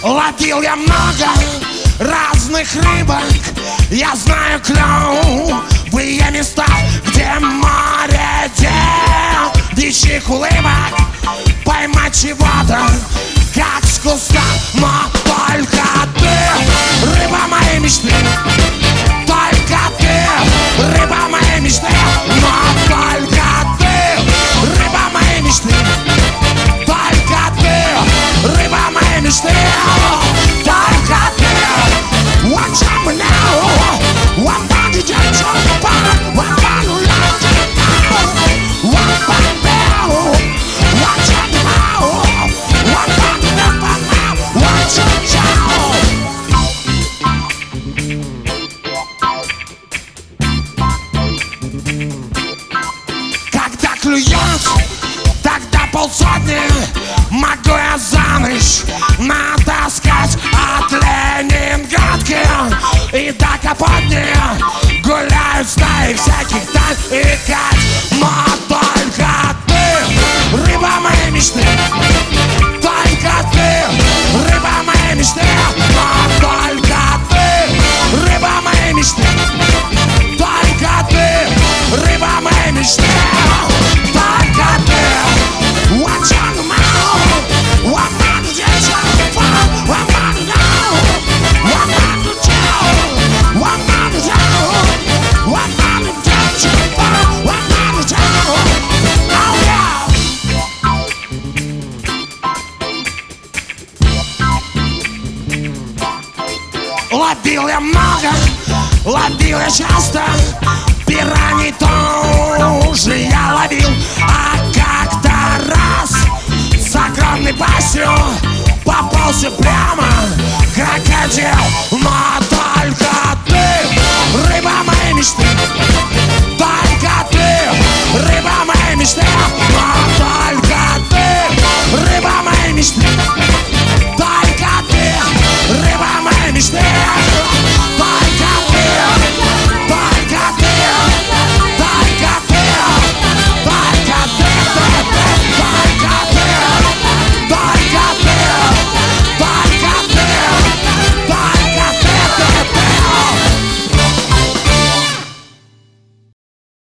Ловил я много разных рыбок, я знаю клевые места, где море девичьих улыбок. Поймать чего-то, как с куста, но только ты, рыба моей мечты. Только ты, рыба моей мечты. Но только ты, рыба моей мечты. Только ты, рыба моей мечты. Только ты. Watch out now. What about you, Jackson? What about you, Jackson? What about you? Watch out now. What about you? Watch out. Когда клюет, тогда полсотни могу я за ночь натаскать от Ленинградки и до Капотни. Гуляют стаи всяких тань и кать. Но только ты, рыба моей мечты. Только ты, рыба моей мечты. Но только ты, рыба моей мечты. Только ты, рыба моей мечты. Только ты. Watch out now. What about you, Jackson? What about you? What about you, Jackson? What about you, Jackson? What about you, Jackson? What about you, Jackson? Oh yeah. Ловил я много, ловил я часто, пираний тоже я ловил. А как-то раз с огромной пастью попался прямо крокодил. Но